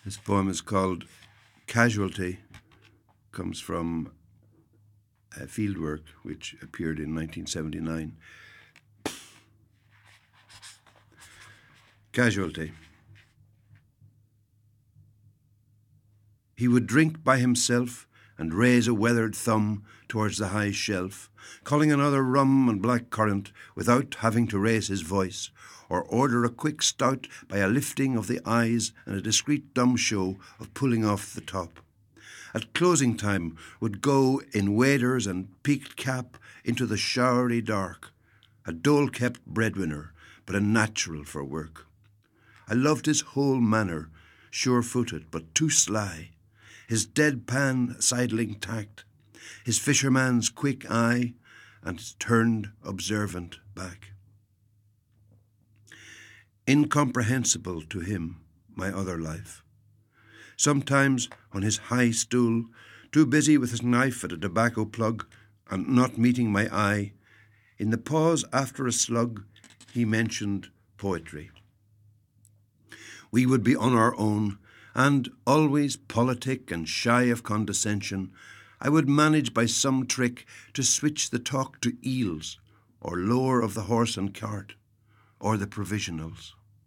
This poem is called Casualty, comes from Fieldwork, which appeared in 1979. Casualty. He would drink by himself and raise a weathered thumb towards the high shelf, calling another rum and black currant without having to raise his voice, or order a quick stout by a lifting of the eyes and a discreet dumb show of pulling off the top. At closing time would go in waders and peaked cap into the showery dark, a dole-kept breadwinner, but a natural for work. I loved his whole manner, sure-footed but too sly, his deadpan sidling tact, his fisherman's quick eye, and his turned observant back. Incomprehensible to him, my other life. Sometimes on his high stool, too busy with his knife at a tobacco plug and not meeting my eye, in the pause after a slug, he mentioned poetry. We would be on our own, and always politic and shy of condescension, I would manage by some trick to switch the talk to eels, or lore of the horse and cart, or the provisionals.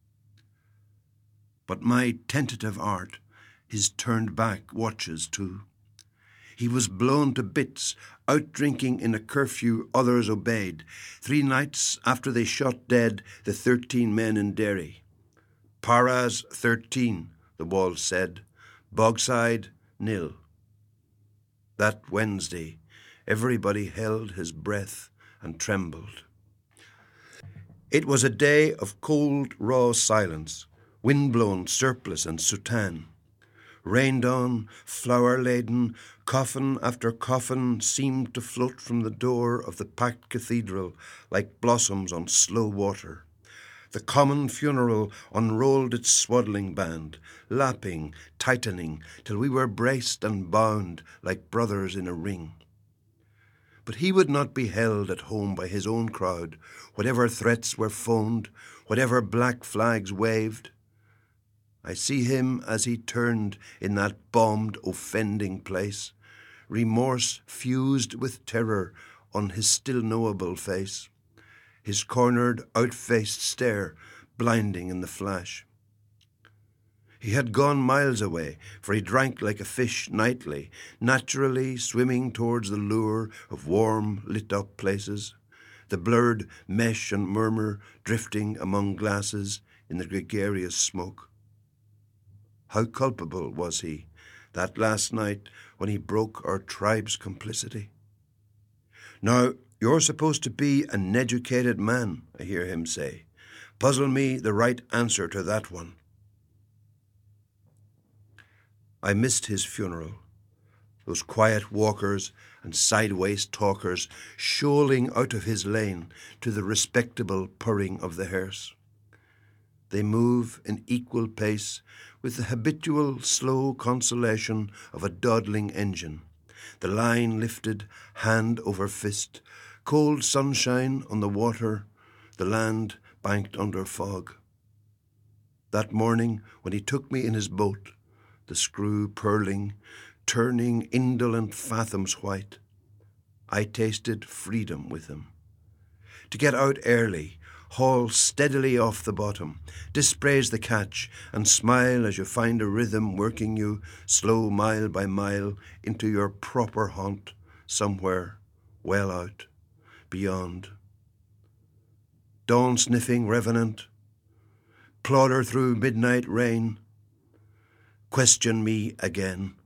But my tentative art, his turned back watches too. He was blown to bits, out drinking in a curfew others obeyed, 3 nights after they shot dead the 13 men in Derry. Paras 13, the walls said, Bogside 0. That Wednesday, everybody held his breath and trembled. It was a day of cold, raw silence, wind-blown surplice and soutane. Rained on, flower-laden, coffin after coffin seemed to float from the door of the packed cathedral like blossoms on slow water. The common funeral unrolled its swaddling band, lapping, tightening, till we were braced and bound like brothers in a ring. But he would not be held at home by his own crowd, whatever threats were phoned, whatever black flags waved. I see him as he turned in that bombed, offending place, remorse fused with terror on his still knowable face, his cornered, out-faced stare blinding in the flash. He had gone miles away, for he drank like a fish nightly, naturally swimming towards the lure of warm, lit-up places, the blurred mesh and murmur drifting among glasses in the gregarious smoke. How culpable was he, that last night when he broke our tribe's complicity? Now, you're supposed to be an educated man, I hear him say. Puzzle me the right answer to that one. I missed his funeral, those quiet walkers and sideways talkers shoaling out of his lane to the respectable purring of the hearse. They move in equal pace with the habitual slow consolation of a dawdling engine, the line lifted hand over fist, cold sunshine on the water, the land banked under fog. That morning when he took me in his boat, the screw purling, turning indolent fathoms white, I tasted freedom with him. To get out early, haul steadily off the bottom, dispraise the catch, and smile as you find a rhythm working you, slow mile by mile, into your proper haunt, somewhere well out, beyond. Dawn-sniffing revenant, plodder through midnight rain, question me again.